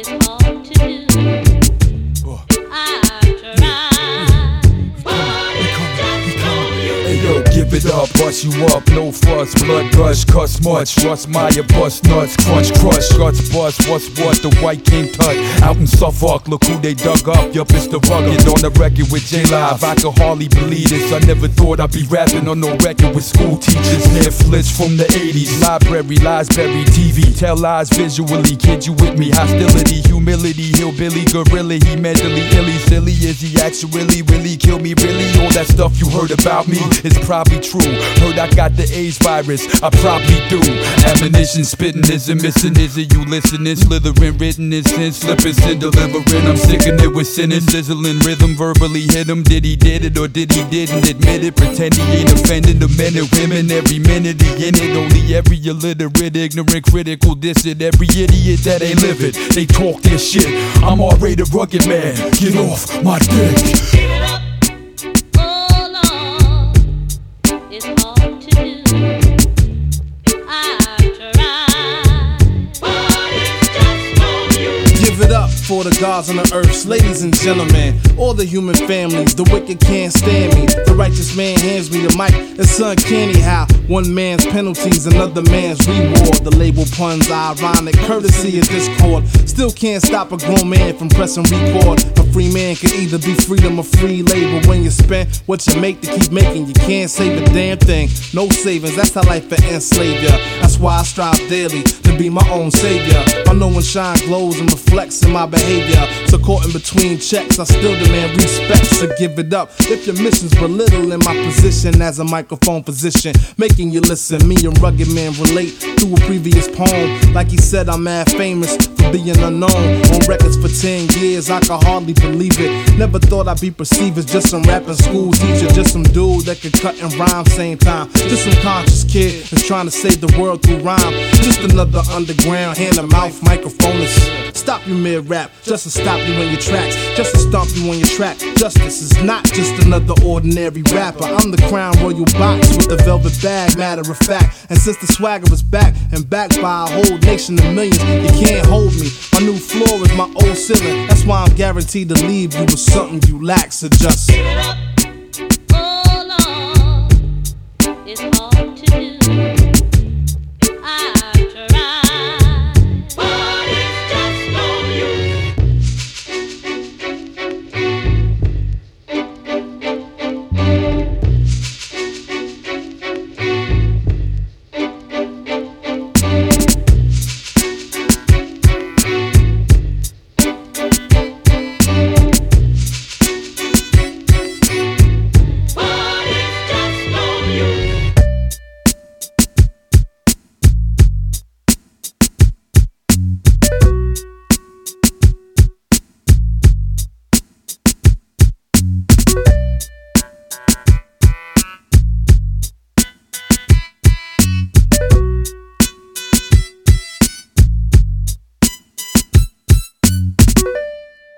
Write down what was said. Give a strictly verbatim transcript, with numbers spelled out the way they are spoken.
hard to do. Give it up, bust you up, no fuss, blood gush, cuss much, Russ Meyer, bust nuts, crunch, crush, guts, bust, what's what, the white king tut, out in Suffolk, look who they dug up, yup, it's the rugged, on the record with J-Live, I could hardly believe this, I never thought I'd be rapping on no record with school teachers, pamphlets from the eighties, library, lies buried, T V, tell lies visually, kid you with me, hostility, humility, hillbilly, gorilla, he mentally illy, silly, is he actually, really kill me, really, all that stuff you heard about me, is probably true. Heard I got the AIDS virus, I probably do. Ammunition spitting isn't missing, is it you listening? Slithering, written in sin, slipping, sin, delivering. I'm sicking it with sinning, sizzling rhythm, verbally hit him. Did he did it or did he didn't admit it? Pretend he ain't offending the men and women. Every minute he in it, only every illiterate, ignorant, critical, diss it. Every idiot that ain't live it, they talk their shit. I'm R-rated rugged man, get off my dick. Give it up. It's hard to do. I've tried, but it's just no use. Give it up for the gods on the earth, ladies and gentlemen, all the human families. The wicked can't stand me. The righteous man hands me the mic. It's uncanny how one man's penalties, another man's reward. The label puns ironic, courtesy of discord. Still can't stop a grown man from pressing record. A free man can either be freedom or free labor. When you spend what you make to keep making, you can't save a damn thing. No savings, that's how life will enslave ya. That's why I strive daily to be my own savior. I know when shine glows and reflects in my behavior. So caught in between checks, I still demand respect. So give it up if your mission's belittling my position as a microphone physician, making you listen. Me and Rugged Man relate to a previous poem. Like he said, I'm mad famous for being unknown. On records for ten years, I can hardly believe it. Never thought I'd be perceived as just some rapping school teacher, just some dude that could cut and rhyme same time. Just some conscious kid that's trying to save the world through rhyme. Just another underground hand to mouth microphonist. Stop you mid-rap, just to stop you in your tracks, just to stomp you on your track. Justice is not just another ordinary rapper. I'm the Crown Royal box with the velvet bag, matter of fact. And since the swagger is back and backed by a whole nation of millions, you can't hold me. My new floor is my old ceiling. That's why I'm guaranteed to leave you with something you lack. So just Give it up.